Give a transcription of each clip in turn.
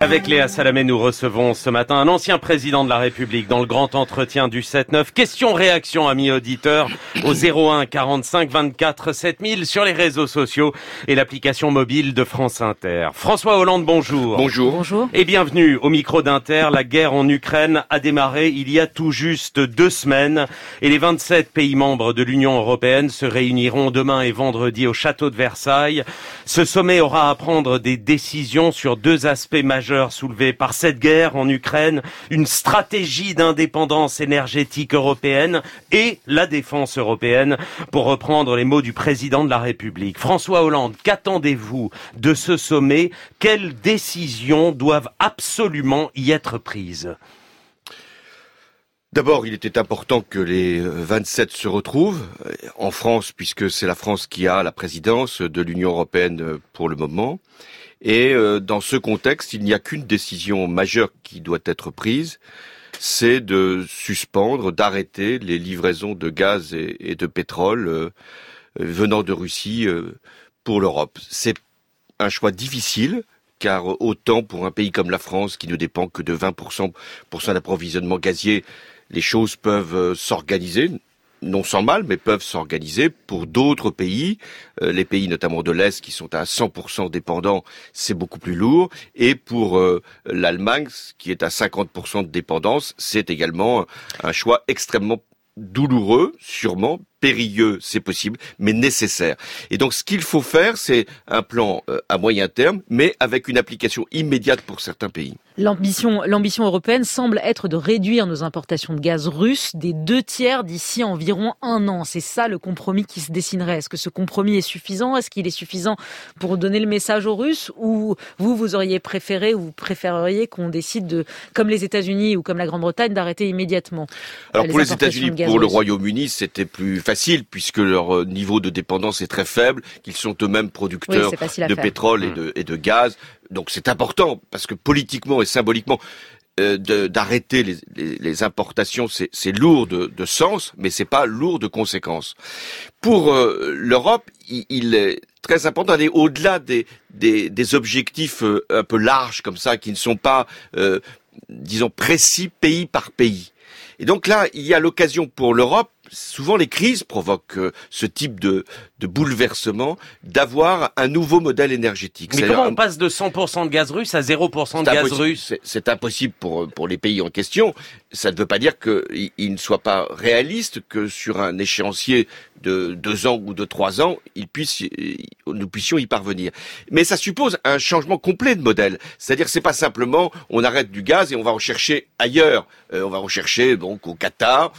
Avec Léa Salamé, nous recevons ce matin un ancien président de la République dans le grand entretien du 7-9. Question-réaction, amis auditeurs, au 01 45 24 7000 sur les réseaux sociaux et l'application mobile de France Inter. François Hollande, bonjour. Bonjour. Bonjour. Et bienvenue au micro d'Inter. La guerre en Ukraine a démarré il y a tout juste 2 semaines et les 27 pays membres de l'Union européenne se réuniront demain et vendredi au château de Versailles. Ce sommet aura à prendre des décisions sur 2 aspects majeurs soulevés par cette guerre en Ukraine, une stratégie d'indépendance énergétique européenne et la défense européenne, pour reprendre les mots du président de la République. François Hollande, qu'attendez-vous de ce sommet? Quelles décisions doivent absolument y être prises? D'abord, il était important que les 27 se retrouvent en France, puisque c'est la France qui a la présidence de l'Union européenne pour le moment. Et dans ce contexte, il n'y a qu'une décision majeure qui doit être prise, c'est de suspendre, d'arrêter les livraisons de gaz et de pétrole venant de Russie pour l'Europe. C'est un choix difficile, car autant pour un pays comme la France, qui ne dépend que de 20% pour son approvisionnement gazier, les choses peuvent s'organiser, non sans mal, mais peuvent s'organiser. Pour d'autres pays, les pays notamment de l'Est qui sont à 100% dépendants, c'est beaucoup plus lourd. Et pour l'Allemagne, qui est à 50% de dépendance, c'est également un choix extrêmement douloureux, sûrement, périlleux, c'est possible, mais nécessaire. Et donc, ce qu'il faut faire, c'est un plan à moyen terme, mais avec une application immédiate pour certains pays. L'ambition européenne semble être de réduire nos importations de gaz russe des 2/3 d'ici environ 1 an. C'est ça le compromis qui se dessinerait. Est-ce que ce compromis est suffisant? Est-ce qu'il est suffisant pour donner le message aux Russes? Ou vous auriez préféré, ou vous préféreriez qu'on décide de, comme les États-Unis ou comme la Grande-Bretagne, d'arrêter immédiatement Alors pour les importations États-Unis, de gaz pour le russe? Royaume-Uni, c'était plus facile, puisque leur niveau de dépendance est très faible, qu'ils sont eux-mêmes producteurs de pétrole et de gaz. Donc c'est important, parce que politiquement et symboliquement, d'arrêter les importations, c'est lourd de sens, mais c'est pas lourd de conséquences. Pour l'Europe, il est très important d'aller au-delà des objectifs un peu larges comme ça, qui ne sont pas, disons, précis pays par pays. Et donc là, il y a l'occasion pour l'Europe, souvent les crises provoquent ce type de bouleversement, d'avoir un nouveau modèle énergétique. Mais comment on passe de 100% de gaz russe à 0% de gaz russe? C'est impossible pour les pays en question. Ça ne veut pas dire qu'ils ne soient pas réalistes, que sur un échéancier de 2 ans ou de 3 ans, nous puissions y parvenir. Mais ça suppose un changement complet de modèle. C'est-à-dire que c'est pas simplement on arrête du gaz et on va rechercher ailleurs. On va rechercher donc au Qatar,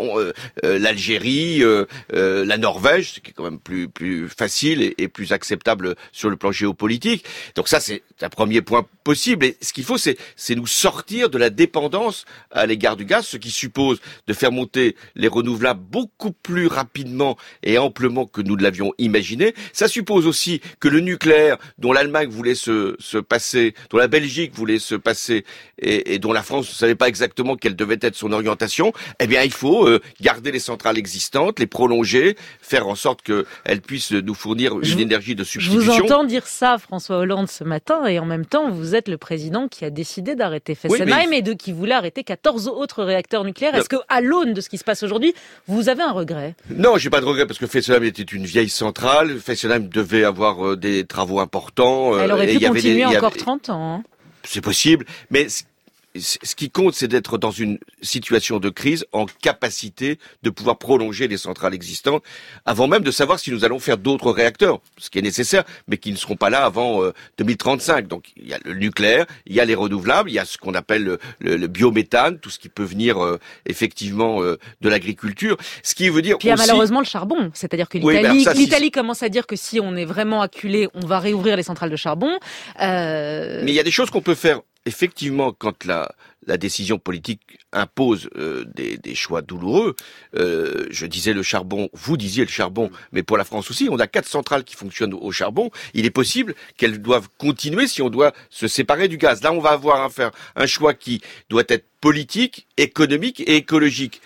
l'Algérie, la Norvège, ce qui est quand même plus facile et plus acceptable sur le plan géopolitique. Donc ça, c'est un premier point possible. Et ce qu'il faut, c'est nous sortir de la dépendance à l'égard du gaz, ce qui suppose de faire monter les renouvelables beaucoup plus rapidement et amplement que nous ne l'avions imaginé. Ça suppose aussi que le nucléaire, dont l'Allemagne voulait se passer, dont la Belgique voulait se passer, et dont la France ne savait pas exactement quelle devait être son orientation, eh bien, il faut garder les centrales existantes, les prolonger, faire en sorte qu'elles puissent nous fournir une énergie de substitution. Je vous entends dire ça, François Hollande, ce matin, et en même temps, vous êtes le président qui a décidé d'arrêter Fessenheim et qui voulait arrêter 14 autres réacteurs nucléaires. Est-ce qu'à l'aune de ce qui se passe aujourd'hui, vous avez un regret? Non, j'ai pas de regret, parce que Fessenheim était une vieille centrale. Fessenheim devait avoir des travaux importants. Elle aurait pu continuer encore 30 ans. Hein. C'est possible, mais ce qui compte, c'est d'être dans une situation de crise en capacité de pouvoir prolonger les centrales existantes avant même de savoir si nous allons faire d'autres réacteurs, ce qui est nécessaire, mais qui ne seront pas là avant 2035. Donc il y a le nucléaire, il y a les renouvelables, il y a ce qu'on appelle le biométhane, tout ce qui peut venir effectivement de l'agriculture. Ce qui veut dire puis il y a malheureusement le charbon, c'est-à-dire que l'Italie commence à dire que si on est vraiment acculé, on va réouvrir les centrales de charbon. Mais il y a des choses qu'on peut faire. Effectivement, quand la décision politique impose des choix douloureux, je disais le charbon, vous disiez le charbon, mais pour la France aussi, on a 4 centrales qui fonctionnent au charbon. Il est possible qu'elles doivent continuer si on doit se séparer du gaz. Là, on va avoir à faire un choix qui doit être politique, économique et écologique.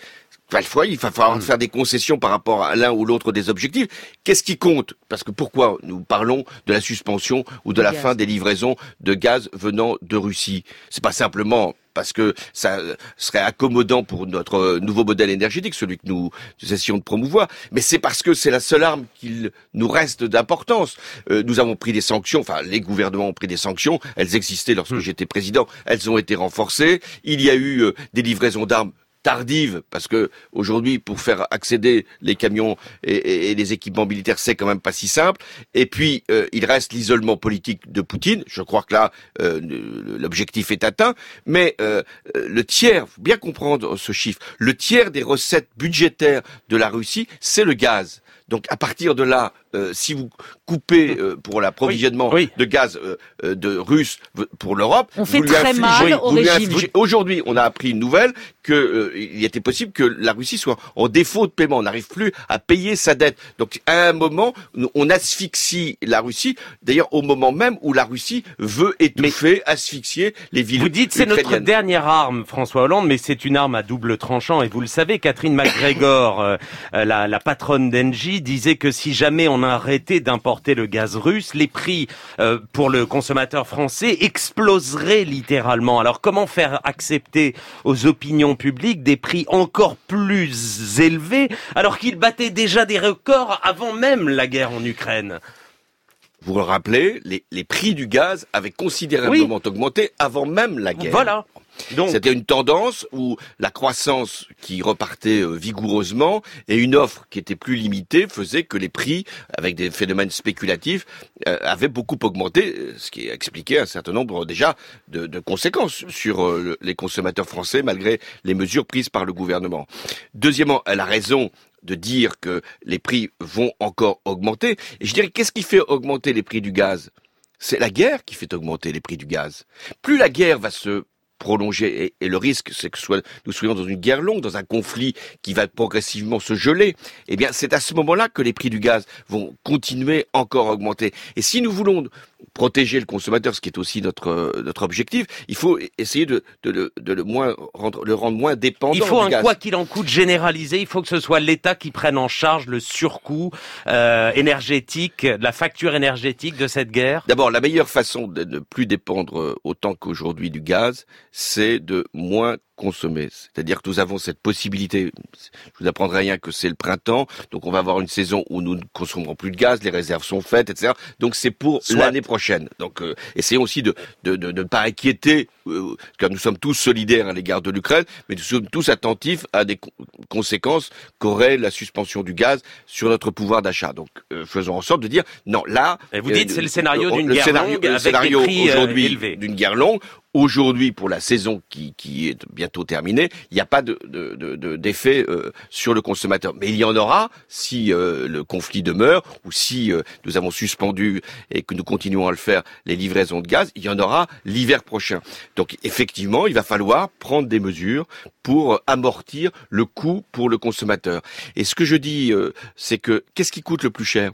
Parfois, il va falloir faire des concessions par rapport à l'un ou l'autre des objectifs. Qu'est-ce qui compte? Parce que pourquoi nous parlons de la suspension ou de la fin des livraisons de gaz venant de Russie? C'est pas simplement parce que ça serait accommodant pour notre nouveau modèle énergétique, celui que nous essayons de promouvoir, mais c'est parce que c'est la seule arme qu'il nous reste d'importance. Nous avons pris des sanctions, enfin les gouvernements ont pris des sanctions, elles existaient lorsque j'étais président, elles ont été renforcées, il y a eu des livraisons d'armes tardive, parce que aujourd'hui, pour faire accéder les camions et les équipements militaires, c'est quand même pas si simple. Et puis, il reste l'isolement politique de Poutine. Je crois que là, l'objectif est atteint. Mais le tiers, faut bien comprendre ce chiffre, le tiers des recettes budgétaires de la Russie, c'est le gaz. Donc, à partir de là, si vous coupez pour l'approvisionnement de gaz de russe pour l'Europe, on fait très mal au régime. Aujourd'hui, on a appris une nouvelle que il était possible que la Russie soit en défaut de paiement. On n'arrive plus à payer sa dette. Donc, à un moment, on asphyxie la Russie. D'ailleurs, au moment même où la Russie veut étouffer, asphyxier les villes. Vous dites c'est notre dernière arme, François Hollande, mais c'est une arme à double tranchant. Et vous le savez, Catherine McGregor, la patronne d'Engie, disait que si jamais on a arrêté d'importer le gaz russe, les prix pour le consommateur français exploseraient littéralement. Alors comment faire accepter aux opinions publiques des prix encore plus élevés alors qu'ils battaient déjà des records avant même la guerre en Ukraine? Vous le rappelez, les prix du gaz avaient considérablement augmenté avant même la guerre. Voilà. Donc, c'était une tendance où la croissance qui repartait vigoureusement et une offre qui était plus limitée faisait que les prix, avec des phénomènes spéculatifs, avaient beaucoup augmenté, ce qui expliquait un certain nombre déjà de conséquences sur les consommateurs français malgré les mesures prises par le gouvernement. Deuxièmement, elle a raison de dire que les prix vont encore augmenter. Et je dirais, qu'est-ce qui fait augmenter les prix du gaz? C'est la guerre qui fait augmenter les prix du gaz. Plus la guerre va se prolonger, et le risque, c'est que nous soyons dans une guerre longue, dans un conflit qui va progressivement se geler, eh bien, c'est à ce moment-là que les prix du gaz vont continuer encore à augmenter. Et si nous voulons protéger le consommateur, ce qui est aussi notre objectif, il faut essayer de le rendre moins dépendant du gaz. Il faut un quoi qu'il en coûte généralisé, il faut que ce soit l'État qui prenne en charge le surcoût énergétique, la facture énergétique de cette guerre. D'abord, la meilleure façon de ne plus dépendre autant qu'aujourd'hui du gaz, c'est de moins consommer. C'est-à-dire que nous avons cette possibilité, je vous apprendrai rien que c'est le printemps, donc on va avoir une saison où nous ne consommerons plus de gaz, les réserves sont faites, etc. Donc c'est pour l'année prochaine. Donc essayons aussi de ne pas inquiéter, car nous sommes tous solidaires à l'égard de l'Ukraine, mais nous sommes tous attentifs à des conséquences qu'aurait la suspension du gaz sur notre pouvoir d'achat. Donc faisons en sorte de dire, non, là... Et vous dites c'est le scénario d'une guerre longue avec des prix élevés. D'une guerre longue. Aujourd'hui, pour la saison qui est bientôt terminée, il n'y a pas d'effet sur le consommateur. Mais il y en aura si le conflit demeure ou si nous avons suspendu et que nous continuons à le faire les livraisons de gaz. Il y en aura l'hiver prochain. Donc effectivement, il va falloir prendre des mesures pour amortir le coût pour le consommateur. Et ce que je dis, c'est que qu'est-ce qui coûte le plus cher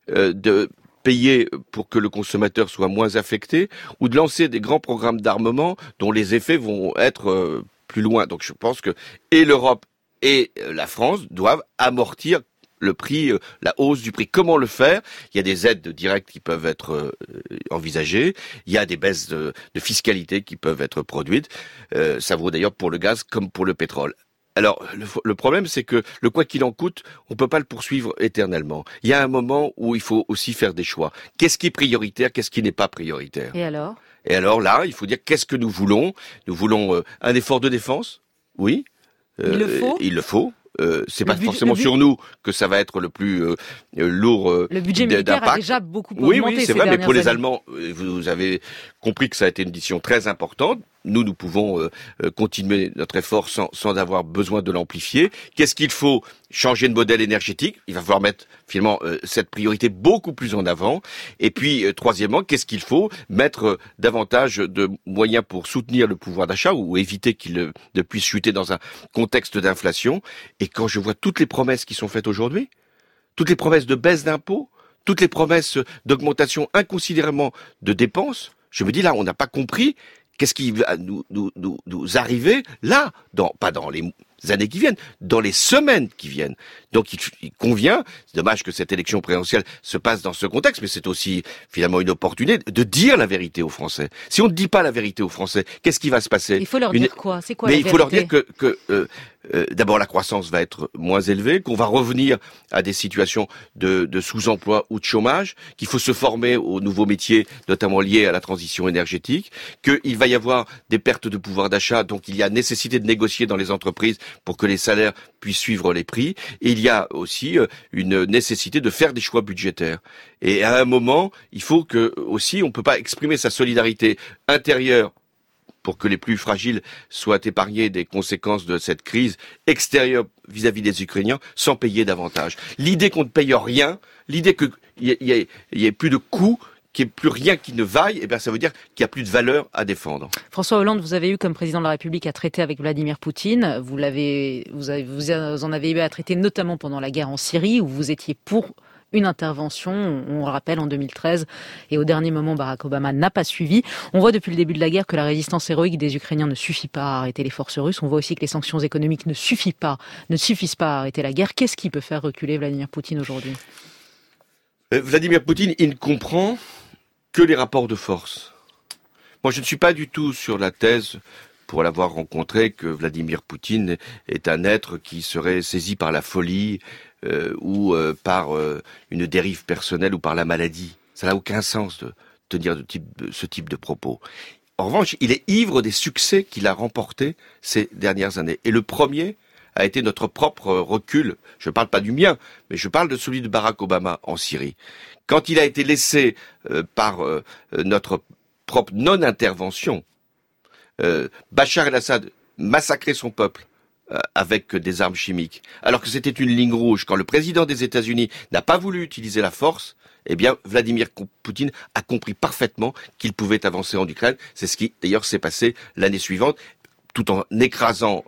de payer pour que le consommateur soit moins affecté, ou de lancer des grands programmes d'armement dont les effets vont être plus loin. Donc je pense que et l'Europe et la France doivent amortir le prix, la hausse du prix. Comment le faire? Il y a des aides directes qui peuvent être envisagées. Il y a des baisses de fiscalité qui peuvent être produites. Ça vaut d'ailleurs pour le gaz comme pour le pétrole. Alors, le problème, c'est que le quoi qu'il en coûte, on peut pas le poursuivre éternellement. Il y a un moment où il faut aussi faire des choix. Qu'est-ce qui est prioritaire, qu'est-ce qui n'est pas prioritaire? Et alors là, il faut dire qu'est-ce que nous voulons. Nous voulons un effort de défense, oui. Il le faut. C'est pas forcément sur nous que ça va être le plus lourd. Le budget militaire a déjà beaucoup augmenté. Oui, c'est vrai, mais pour les Allemands, vous avez compris que ça a été une décision très importante. Nous pouvons continuer notre effort sans avoir besoin de l'amplifier. Qu'est-ce qu'il faut? Changer de modèle énergétique. Il va falloir mettre finalement cette priorité beaucoup plus en avant. Et puis, troisièmement, qu'est-ce qu'il faut? Mettre davantage de moyens pour soutenir le pouvoir d'achat ou éviter qu'il ne puisse chuter dans un contexte d'inflation. Et quand je vois toutes les promesses qui sont faites aujourd'hui, toutes les promesses de baisse d'impôts, toutes les promesses d'augmentation inconsidérément de dépenses, je me dis là, on n'a pas compris qu'est-ce qui va nous arriver là, pas dans les années qui viennent, dans les semaines qui viennent. Donc il convient, c'est dommage que cette élection présidentielle se passe dans ce contexte, mais c'est aussi finalement une opportunité de dire la vérité aux Français. Si on ne dit pas la vérité aux Français, qu'est-ce qui va se passer? Il faut leur dire quoi? C'est quoi la vérité? Il faut leur dire que d'abord la croissance va être moins élevée, qu'on va revenir à des situations de sous-emploi ou de chômage, qu'il faut se former aux nouveaux métiers, notamment liés à la transition énergétique, qu'il va y avoir des pertes de pouvoir d'achat, donc il y a nécessité de négocier dans les entreprises pour que les salaires puissent suivre les prix, et il y a aussi une nécessité de faire des choix budgétaires. Et à un moment, il faut que aussi, on peut pas exprimer sa solidarité intérieure pour que les plus fragiles soient épargnés des conséquences de cette crise extérieure vis-à-vis des Ukrainiens sans payer davantage. L'idée qu'on ne paye rien, l'idée qu'il y ait plus de coûts, qu'il n'y ait plus rien qui ne vaille, eh bien ça veut dire qu'il n'y a plus de valeur à défendre. François Hollande, vous avez eu comme président de la République à traiter avec Vladimir Poutine. Vous en avez eu à traiter notamment pendant la guerre en Syrie, où vous étiez pour une intervention, on le rappelle, en 2013, et au dernier moment, Barack Obama n'a pas suivi. On voit depuis le début de la guerre que la résistance héroïque des Ukrainiens ne suffit pas à arrêter les forces russes. On voit aussi que les sanctions économiques ne suffisent pas à arrêter la guerre. Qu'est-ce qui peut faire reculer Vladimir Poutine aujourd'hui? Vladimir Poutine, il ne comprend que les rapports de force. Moi, je ne suis pas du tout sur la thèse, pour l'avoir rencontré, que Vladimir Poutine est un être qui serait saisi par la folie ou par une dérive personnelle ou par la maladie. Ça n'a aucun sens de tenir ce type de propos. En revanche, il est ivre des succès qu'il a remportés ces dernières années. Et le premier a été notre propre recul. Je ne parle pas du mien, mais je parle de celui de Barack Obama en Syrie. Quand il a été laissé par notre propre non-intervention, Bachar el-Assad massacrer son peuple avec des armes chimiques, alors que c'était une ligne rouge, quand le président des États-Unis n'a pas voulu utiliser la force, eh bien, Vladimir Poutine a compris parfaitement qu'il pouvait avancer en Ukraine. C'est ce qui, d'ailleurs, s'est passé l'année suivante, tout en écrasant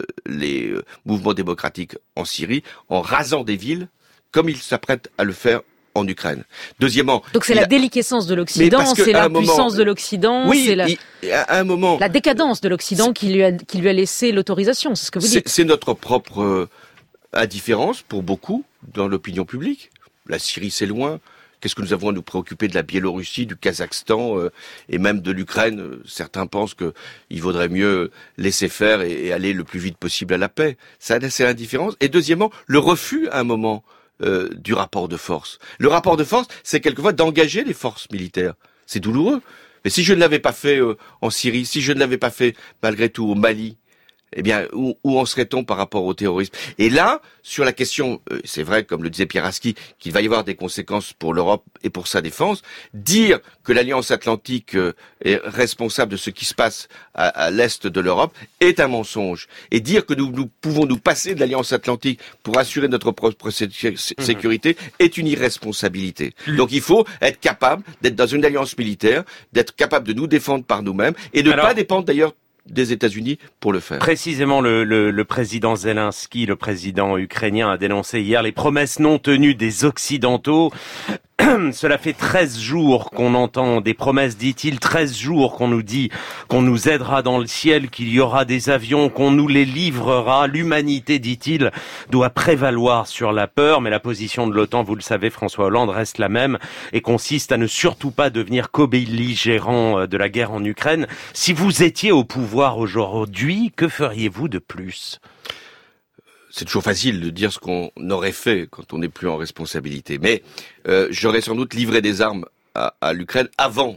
les mouvements démocratiques en Syrie, en rasant des villes, comme il s'apprête à le faire en Ukraine. Deuxièmement, donc c'est la déliquescence de l'Occident, c'est la puissance de l'Occident, oui, c'est à un moment, la décadence de l'Occident qui lui a laissé l'autorisation, c'est ce que vous dites. C'est notre propre indifférence pour beaucoup dans l'opinion publique. La Syrie, c'est loin. Qu'est-ce que nous avons à nous préoccuper de la Biélorussie, du Kazakhstan et même de l'Ukraine? Certains pensent qu'il vaudrait mieux laisser faire et aller le plus vite possible à la paix. Ça, c'est l'indifférence. Et deuxièmement, le refus à un moment du rapport de force. Le rapport de force, c'est quelquefois d'engager les forces militaires. C'est douloureux. Mais si je ne l'avais pas fait en Syrie, si je ne l'avais pas fait malgré tout au Mali, eh bien, où en serait-on par rapport au terrorisme? Et là, sur la question, c'est vrai, comme le disait Pierre Aski, qu'il va y avoir des conséquences pour l'Europe et pour sa défense, dire que l'Alliance Atlantique est responsable de ce qui se passe à l'est de l'Europe est un mensonge. Et dire que nous pouvons nous passer de l'Alliance Atlantique pour assurer notre propre sécurité est une irresponsabilité. Donc il faut être capable d'être dans une alliance militaire, d'être capable de nous défendre par nous-mêmes et de ne pas dépendre d'ailleurs des États-Unis pour le faire. Précisément, le président Zelensky, le président ukrainien, a dénoncé hier les promesses non tenues des Occidentaux. Cela fait 13 jours qu'on entend des promesses, dit-il, 13 jours qu'on nous dit qu'on nous aidera dans le ciel, qu'il y aura des avions, qu'on nous les livrera. L'humanité, dit-il, doit prévaloir sur la peur, mais la position de l'OTAN, vous le savez, François Hollande, reste la même et consiste à ne surtout pas devenir co-belligérant de la guerre en Ukraine. Si vous étiez au pouvoir aujourd'hui, que feriez-vous de plus ? C'est toujours facile de dire ce qu'on aurait fait quand on n'est plus en responsabilité. Mais j'aurais sans doute livré des armes à l'Ukraine avant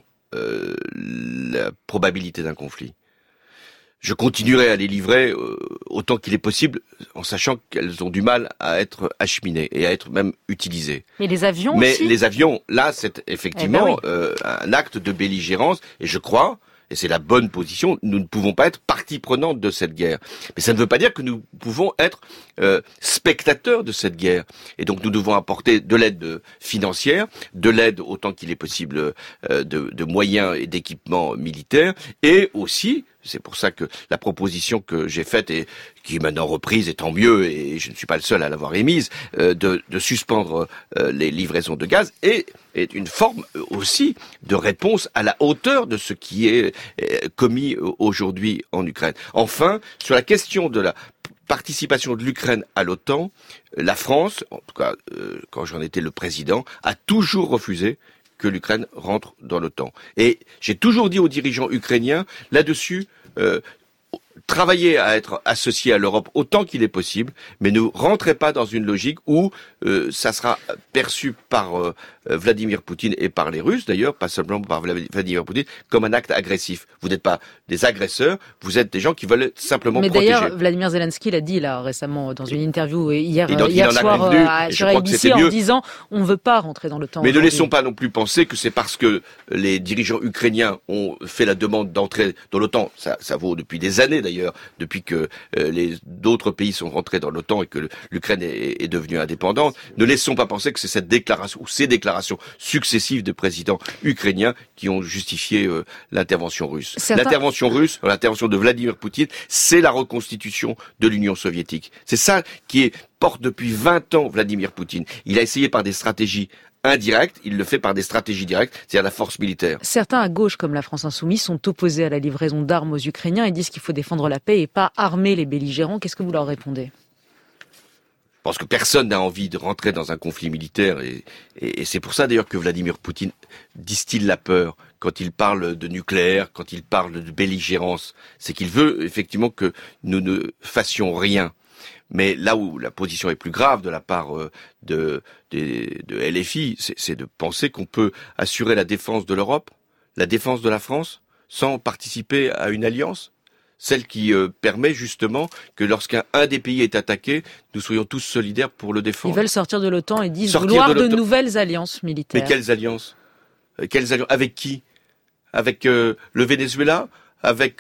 la probabilité d'un conflit. Je continuerai à les livrer autant qu'il est possible, en sachant qu'elles ont du mal à être acheminées et à être même utilisées. Mais les avions Mais aussi. Les avions, là, c'est effectivement un acte de belligérance. Et je crois, et c'est la bonne position, nous ne pouvons pas être partie prenante de cette guerre. Mais ça ne veut pas dire que nous pouvons être spectateurs de cette guerre. Et donc nous devons apporter de l'aide financière, de l'aide autant qu'il est possible de moyens et d'équipements militaires, et aussi, c'est pour ça que la proposition que j'ai faite et qui est maintenant reprise, et tant mieux, et je ne suis pas le seul à l'avoir émise, de suspendre les livraisons de gaz, est une forme aussi de réponse à la hauteur de ce qui est commis aujourd'hui en Ukraine. Enfin, sur la question de la participation de l'Ukraine à l'OTAN, la France, en tout cas quand j'en étais le président, a toujours refusé que l'Ukraine rentre dans l'OTAN. Et j'ai toujours dit aux dirigeants ukrainiens, là-dessus, travaillez à être associés à l'Europe autant qu'il est possible, mais ne rentrez pas dans une logique où ça sera perçu par Vladimir Poutine et par les Russes, d'ailleurs, pas seulement par Vladimir Poutine, comme un acte agressif. Vous n'êtes pas des agresseurs, vous êtes des gens qui veulent simplement protéger. Mais d'ailleurs, Vladimir Zelensky l'a dit là récemment dans une interview hier soir sur ABC en disant on ne veut pas rentrer dans l'OTAN. Mais ne laissons pas non plus penser que c'est parce que les dirigeants ukrainiens ont fait la demande d'entrer dans l'OTAN, ça vaut depuis des années d'ailleurs, depuis que d'autres pays sont rentrés dans l'OTAN et que l'Ukraine est devenue indépendante. Ne laissons pas penser que c'est cette déclaration ou ces déclarations successives de présidents ukrainiens qui ont justifié l'intervention russe. L'intervention russe, l'intervention de Vladimir Poutine, c'est la reconstitution de l'Union soviétique. C'est ça qui porte depuis 20 ans Vladimir Poutine. Il a essayé par des stratégies indirectes, il le fait par des stratégies directes, c'est-à-dire la force militaire. Certains à gauche, comme la France Insoumise, sont opposés à la livraison d'armes aux Ukrainiens et disent qu'il faut défendre la paix et pas armer les belligérants. Qu'est-ce que vous leur répondez ? Je pense que personne n'a envie de rentrer dans un conflit militaire et c'est pour ça d'ailleurs que Vladimir Poutine distille la peur quand il parle de nucléaire, quand il parle de belligérance. C'est qu'il veut effectivement que nous ne fassions rien. Mais là où la position est plus grave de la part de LFI, c'est de penser qu'on peut assurer la défense de l'Europe, la défense de la France, sans participer à une alliance. Celle qui permet justement que lorsqu'un des pays est attaqué, nous soyons tous solidaires pour le défendre. Ils veulent sortir de l'OTAN et disent vouloir de nouvelles alliances militaires. Mais quelles alliances ? Avec qui ? Avec le Venezuela ? Avec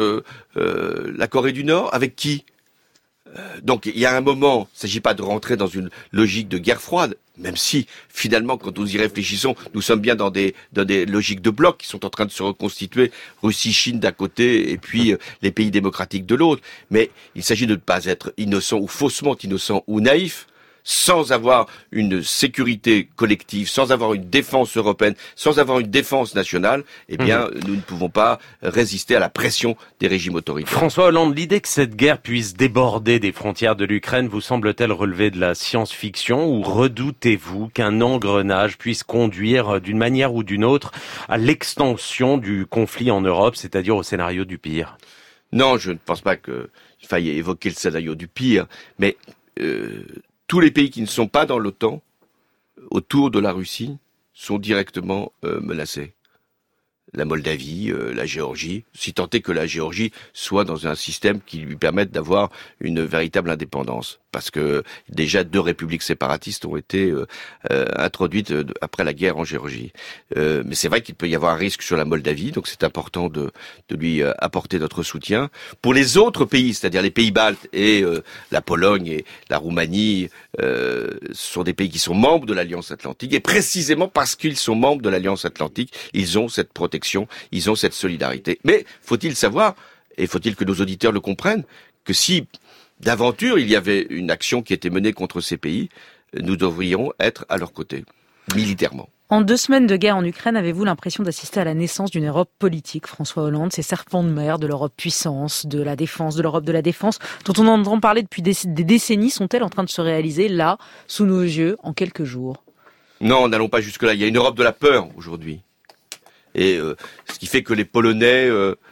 la Corée du Nord ? Avec qui ? Donc il y a un moment, il ne s'agit pas de rentrer dans une logique de guerre froide, même si finalement quand nous y réfléchissons, nous sommes bien dans des logiques de blocs qui sont en train de se reconstituer, Russie, Chine d'un côté et puis les pays démocratiques de l'autre. Mais il s'agit de ne pas être innocent ou faussement innocent ou naïf, sans avoir une sécurité collective, sans avoir une défense européenne, sans avoir une défense nationale, eh bien, nous ne pouvons pas résister à la pression des régimes autoritaires. François Hollande, l'idée que cette guerre puisse déborder des frontières de l'Ukraine vous semble-t-elle relever de la science-fiction ou redoutez-vous qu'un engrenage puisse conduire d'une manière ou d'une autre à l'extension du conflit en Europe, c'est-à-dire au scénario du pire ? Non, je ne pense pas qu'il faille évoquer le scénario du pire, mais tous les pays qui ne sont pas dans l'OTAN, autour de la Russie, sont directement menacés. La Moldavie, la Géorgie, si tant est que la Géorgie soit dans un système qui lui permette d'avoir une véritable indépendance. Parce que déjà 2 républiques séparatistes ont été introduites après la guerre en Géorgie. Mais c'est vrai qu'il peut y avoir un risque sur la Moldavie, donc c'est important de lui apporter notre soutien. Pour les autres pays, c'est-à-dire les pays baltes et la Pologne et la Roumanie, ce sont des pays qui sont membres de l'Alliance Atlantique. Et précisément parce qu'ils sont membres de l'Alliance Atlantique, ils ont cette protection, ils ont cette solidarité. Mais faut-il savoir, et faut-il que nos auditeurs le comprennent, que si d'aventure il y avait une action qui était menée contre ces pays, nous devrions être à leur côté, militairement. En 2 semaines de guerre en Ukraine, avez-vous l'impression d'assister à la naissance d'une Europe politique, François Hollande, ces serpents de mer de l'Europe puissance, de la défense, de l'Europe de la défense, dont on entend parler depuis des décennies, sont-elles en train de se réaliser là, sous nos yeux, en quelques jours ? Non, n'allons pas jusque-là. Il y a une Europe de la peur aujourd'hui. Et ce qui fait que les Polonais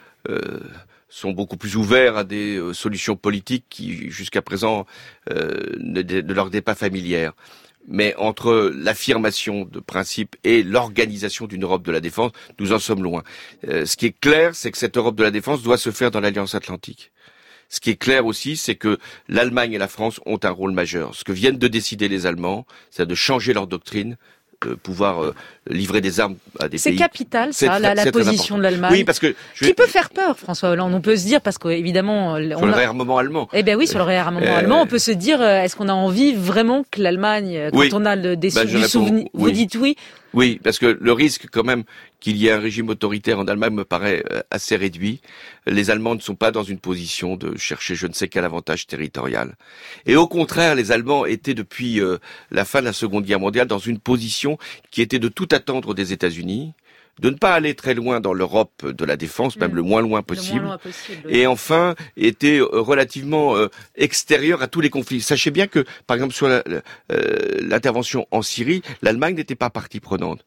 sont beaucoup plus ouverts à des solutions politiques qui, jusqu'à présent, ne leur étaient pas familières. Mais entre l'affirmation de principes et l'organisation d'une Europe de la défense, nous en sommes loin. Ce qui est clair, c'est que cette Europe de la défense doit se faire dans l'Alliance Atlantique. Ce qui est clair aussi, c'est que l'Allemagne et la France ont un rôle majeur. Ce que viennent de décider les Allemands, c'est de changer leur doctrine, pouvoir livrer des armes à des pays. C'est capital, ça, la position de l'Allemagne. Oui, parce que qui peut faire peur, François Hollande. On peut se dire, parce qu'évidemment, sur le réarmement allemand. Eh ben oui, sur le réarmement allemand, on peut se dire, est-ce qu'on a envie vraiment que l'Allemagne, quand on a du souvenir, vous dites oui. Oui, parce que le risque quand même qu'il y ait un régime autoritaire en Allemagne me paraît assez réduit. Les Allemands ne sont pas dans une position de chercher je ne sais quel avantage territorial. Et au contraire, les Allemands étaient depuis la fin de la Seconde Guerre mondiale dans une position qui était de tout attendre des États-Unis, de ne pas aller très loin dans l'Europe de la défense, même le moins loin possible. Oui. Et enfin, était relativement extérieur à tous les conflits. Sachez bien que, par exemple, sur l'intervention en Syrie, l'Allemagne n'était pas partie prenante.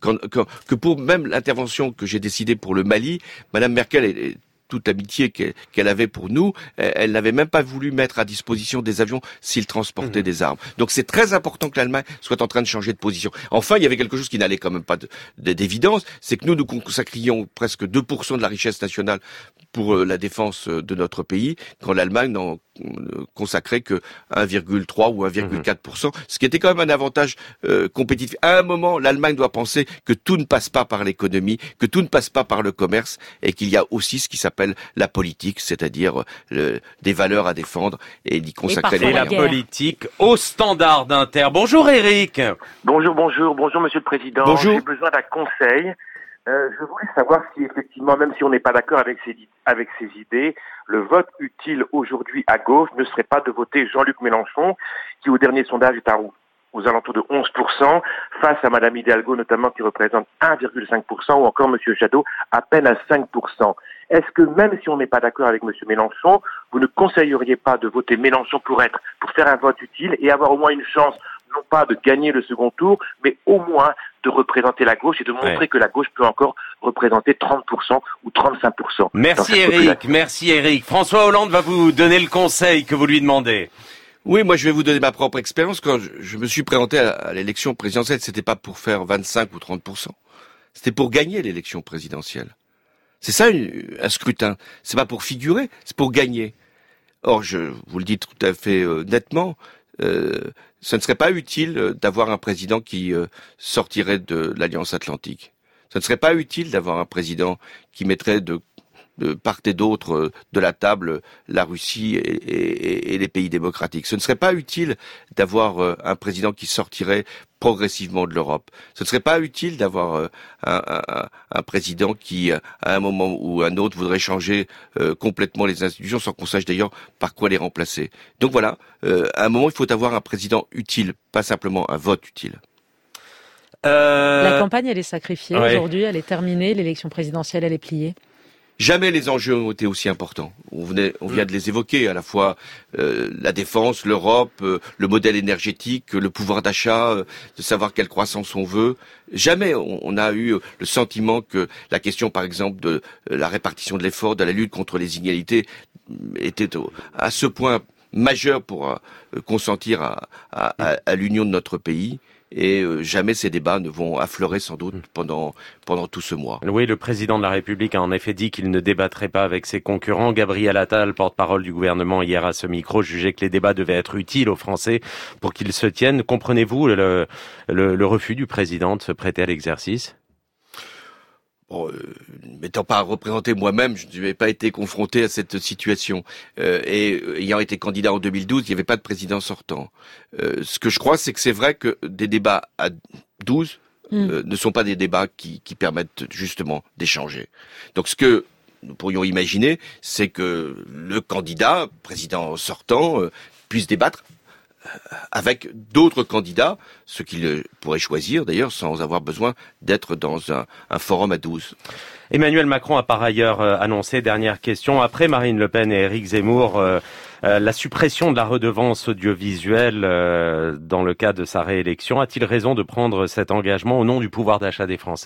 Que pour même l'intervention que j'ai décidée pour le Mali, Madame Merkel toute l'amitié qu'elle avait pour nous, elle n'avait même pas voulu mettre à disposition des avions s'ils transportaient des armes. Donc c'est très important que l'Allemagne soit en train de changer de position. Enfin, il y avait quelque chose qui n'allait quand même pas d'évidence, c'est que nous consacrions presque 2% de la richesse nationale pour la défense de notre pays, quand l'Allemagne n'en consacrait que 1,3 ou 1,4%, ce qui était quand même un avantage compétitif. À un moment, l'Allemagne doit penser que tout ne passe pas par l'économie, que tout ne passe pas par le commerce, et qu'il y a aussi ce qui s'appelle la politique, c'est-à-dire des valeurs à défendre et d'y consacrer les moyens. Et la politique au standard d'Inter. Bonjour Eric. Bonjour Monsieur le Président. Bonjour. J'ai besoin d'un conseil. Je voulais savoir si effectivement, même si on n'est pas d'accord avec ces idées, le vote utile aujourd'hui à gauche ne serait pas de voter Jean-Luc Mélenchon, qui au dernier sondage est aux alentours de 11%, face à Madame Hidalgo notamment qui représente 1,5%, ou encore Monsieur Jadot à peine à 5%. Est-ce que même si on n'est pas d'accord avec Monsieur Mélenchon, vous ne conseilleriez pas de voter Mélenchon pour faire un vote utile et avoir au moins une chance, non pas de gagner le second tour, mais au moins de représenter la gauche et de montrer que la gauche peut encore représenter 30% ou 35%. Merci Eric. François Hollande va vous donner le conseil que vous lui demandez. Oui, moi je vais vous donner ma propre expérience. Quand je me suis présenté à l'élection présidentielle, c'était pas pour faire 25 ou 30%. C'était pour gagner l'élection présidentielle. C'est ça un scrutin. C'est pas pour figurer, c'est pour gagner. Or, je vous le dis tout à fait nettement, ce ne serait pas utile d'avoir un président qui sortirait de l'Alliance Atlantique. Ce ne serait pas utile d'avoir un président qui mettrait de part et d'autre de la table la Russie et les pays démocratiques. Ce ne serait pas utile d'avoir un président qui sortirait progressivement de l'Europe. Ce ne serait pas utile d'avoir un président qui, à un moment ou un autre, voudrait changer complètement les institutions sans qu'on sache d'ailleurs par quoi les remplacer. Donc voilà, à un moment, il faut avoir un président utile, pas simplement un vote utile. La campagne, elle est sacrifiée aujourd'hui, elle est terminée, l'élection présidentielle, elle est pliée. Jamais les enjeux ont été aussi importants. On vient de les évoquer, à la fois la défense, l'Europe, le modèle énergétique, le pouvoir d'achat, de savoir quelle croissance on veut. Jamais on a eu le sentiment que la question, par exemple, de la répartition de l'effort, de la lutte contre les inégalités, était à ce point majeur pour consentir à l'union de notre pays. Et jamais ces débats ne vont affleurer sans doute pendant tout ce mois. Oui, le président de la République a en effet dit qu'il ne débattrait pas avec ses concurrents. Gabriel Attal, porte-parole du gouvernement hier à ce micro, jugeait que les débats devaient être utiles aux Français pour qu'ils se tiennent. Comprenez-vous le refus du président de se prêter à l'exercice ? Bon, m'étant pas représenté moi-même, je n'avais pas été confronté à cette situation. Et ayant été candidat en 2012, il n'y avait pas de président sortant. Ce que je crois, c'est que c'est vrai que des débats à 12 ne sont pas des débats qui permettent justement d'échanger. Donc ce que nous pourrions imaginer, c'est que le candidat, président sortant, puisse débattre avec d'autres candidats, ce qu'il pourrait choisir d'ailleurs sans avoir besoin d'être dans un forum à 12. Emmanuel Macron a par ailleurs annoncé, dernière question, après Marine Le Pen et Éric Zemmour, la suppression de la redevance audiovisuelle dans le cas de sa réélection. A-t-il raison de prendre cet engagement au nom du pouvoir d'achat des Français ?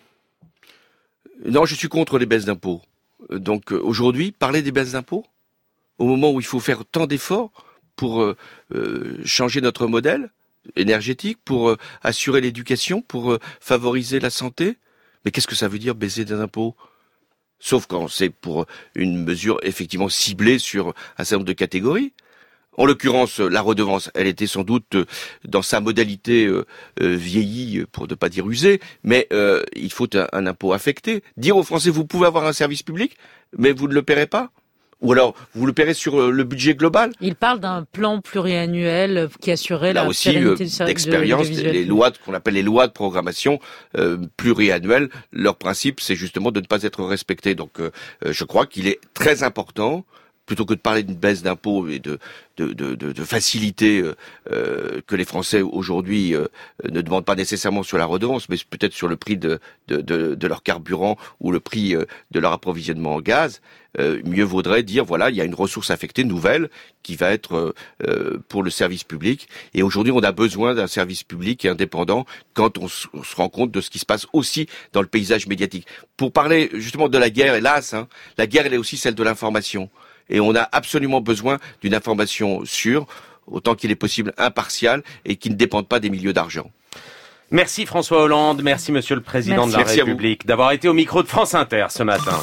Non, je suis contre les baisses d'impôts. Donc aujourd'hui, parler des baisses d'impôts, au moment où il faut faire tant d'efforts pour changer notre modèle énergétique, pour assurer l'éducation, pour favoriser la santé. Mais qu'est-ce que ça veut dire baisser des impôts ? Sauf quand c'est pour une mesure effectivement ciblée sur un certain nombre de catégories. En l'occurrence, la redevance, elle était sans doute dans sa modalité vieillie, pour ne pas dire usée, mais il faut un impôt affecté. Dire aux Français, vous pouvez avoir un service public, mais vous ne le paierez pas ? Ou alors, vous le paierez sur le budget global. Il parle d'un plan pluriannuel qui assurerait la sérénité du service d'expérience, les lois qu'on appelle les lois de programmation pluriannuelles, leur principe, c'est justement de ne pas être respecté. Donc, je crois qu'il est très important plutôt que de parler d'une baisse d'impôts et de facilité que les Français aujourd'hui ne demandent pas nécessairement sur la redevance, mais peut-être sur le prix de leur carburant ou le prix de leur approvisionnement en gaz, mieux vaudrait dire voilà, il y a une ressource affectée nouvelle qui va être pour le service public. Et aujourd'hui, on a besoin d'un service public et indépendant quand on se rend compte de ce qui se passe aussi dans le paysage médiatique. Pour parler justement de la guerre, hélas, la guerre, elle est aussi celle de l'information. Et on a absolument besoin d'une information sûre, autant qu'il est possible impartiale et qui ne dépende pas des milieux d'argent. Merci François Hollande, merci Monsieur le Président de la République d'avoir été au micro de France Inter ce matin.